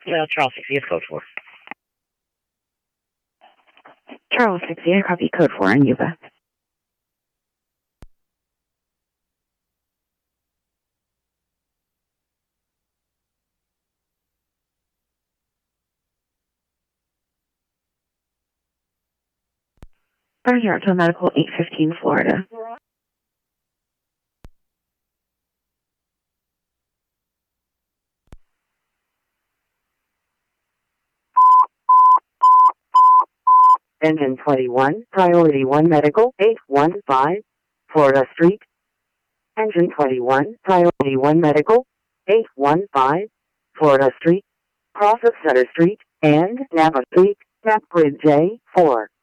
Charles 60 is code 4. Charles 60, I copy code 4 in Yuba. Bernhardt Medical, 815 Florida. Engine 21, Priority 1 Medical, 815 Florida Street. Engine 21, Priority 1 Medical, 815 Florida Street. Cross of Sutter Street and Napa Street, Nap Grid J4.